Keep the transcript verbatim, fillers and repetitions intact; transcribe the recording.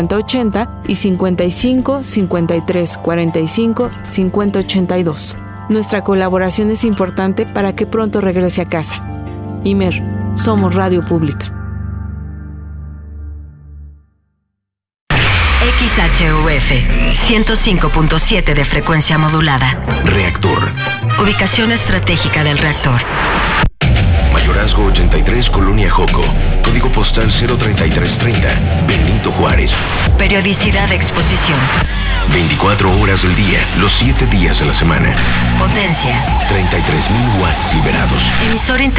ochenta y cincuenta y cinco, cincuenta y tres, cuarenta y cinco, cincuenta, ochenta y dos. Nuestra colaboración es importante para que pronto regrese a casa. Imer, somos radio pública. X H U F ciento cinco punto siete de frecuencia modulada. Reactor. Ubicación estratégica del reactor. Mayorazgo ochenta y tres, Colonia Joco. Código postal cero treinta y tres treinta, Benito Juárez. Periodicidad de exposición. veinticuatro horas del día, los siete días de la semana. Potencia. treinta y tres mil watts liberados. Emisor